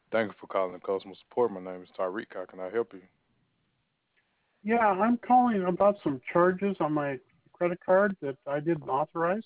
Thank you for calling the customer support. My name is Tyreek. How can I help you? Yeah, I'm calling about some charges on my credit card that I didn't authorize.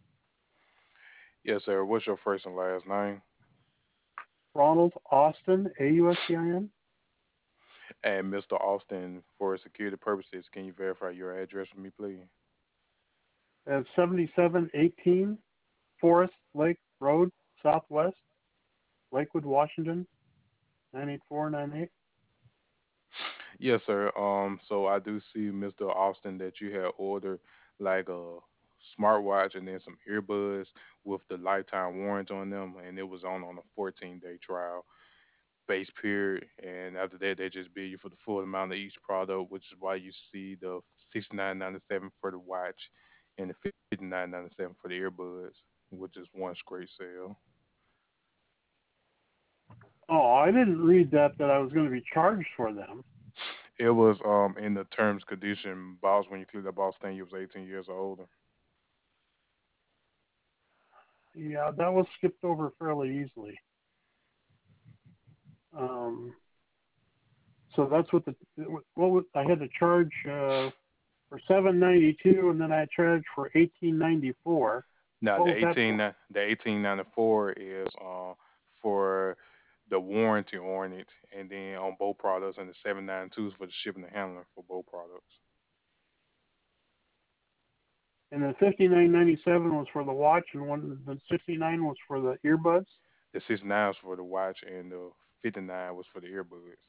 Yes, sir. What's your first and last name? Ronald Austin, Austin. And Mr. Austin, for security purposes, can you verify your address for me, please? At 7718 Forest Lake Road, Southwest, Lakewood, Washington, 98498. Yes, sir. So I do see, Mr. Austin, that you had ordered like a smartwatch and then some earbuds with the lifetime warranty on them, and it was on a 14-day trial base period. And after that, they just bill you for the full amount of each product, which is why you see the 69.97 for the watch and the 59.97 for the earbuds, which is one straight sale. Oh, I didn't read that I was going to be charged for them. It was in the terms condition box when you click the box thing. You was 18 years or older. Yeah, that was skipped over fairly easily. Um, so that's what I had to charge for 792, and then I charged for 1894. Now What was that for? the 1894 is for the warranty on it, and then on both products, and the 792 is for the shipping and handling for both products. And the 59.97 was for the watch, and the 69 was for the earbuds. The 69 was for the watch, and the 59 was for the earbuds.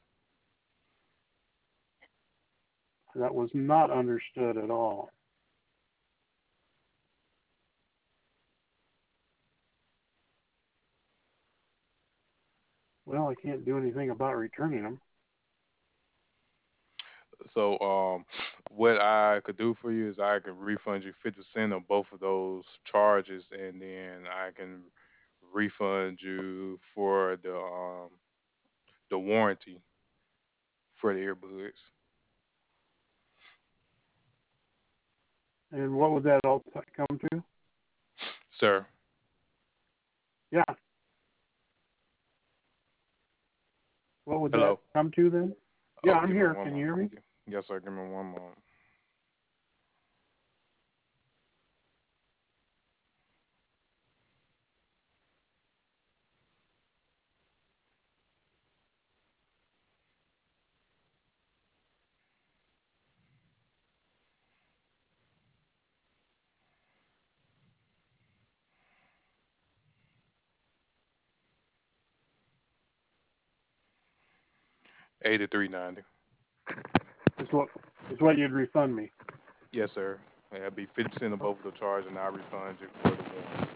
That was not understood at all. Well, I can't do anything about returning them. So what I could do for you is I could refund you 50% of both of those charges, and then I can refund you for the warranty for the earbuds, And what would that all come to? sir. Yeah, what would that Hello. come to then? Yeah, Oh, I'm give me here. one Can you moment. hear me? Yes, sir. Give me one moment. 83.90. Is what is what you'd refund me? Yes, sir. That'll be 50% of both of the charge, and I'll refund you for the warranty.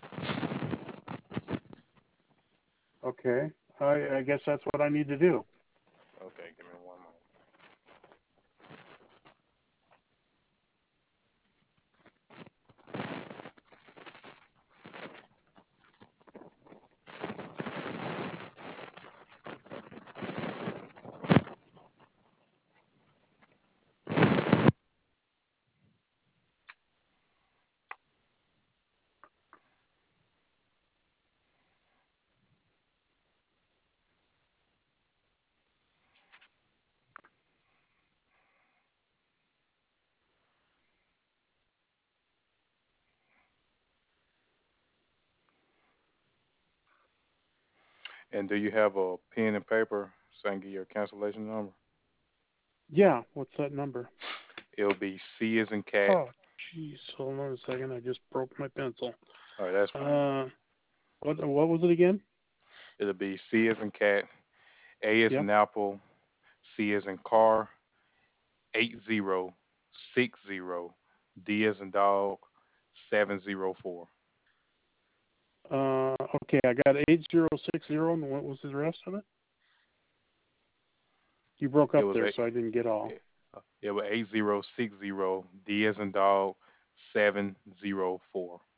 Okay, I guess that's what I need to do. Okay, give me one moment. And do you have a pen and paper so I can get your cancellation number? Yeah, what's that number? It'll be C as in cat. Oh, jeez, hold on a second. I just broke my pencil. All right, that's fine. Uh, what was it again? It'll be C as in cat, A as Yep. in apple, C as in car, 8060, D as in dog, 704. Okay, I got 8060, and what was the rest of it? You broke It up was there, a so I didn't get all. it was 8060, D as in dog, 704.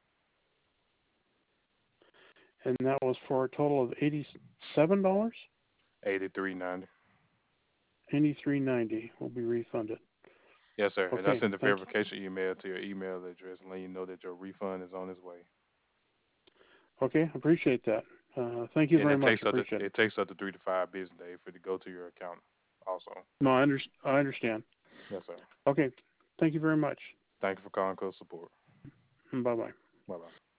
And that was for a total of $87. 83.90. 83.90 will be refunded. Yes, sir. And I Okay, sent the thank verification email to your email address and let you know that your refund is on its way. you. Okay, appreciate that. Thank you And very much. Appreciate it. it takes up to 3 to 5 business days for it to go to your account. Also, No, I understand. yes, sir. Okay. Thank you very much. Thank you for calling Code Support. Bye bye. Bye bye.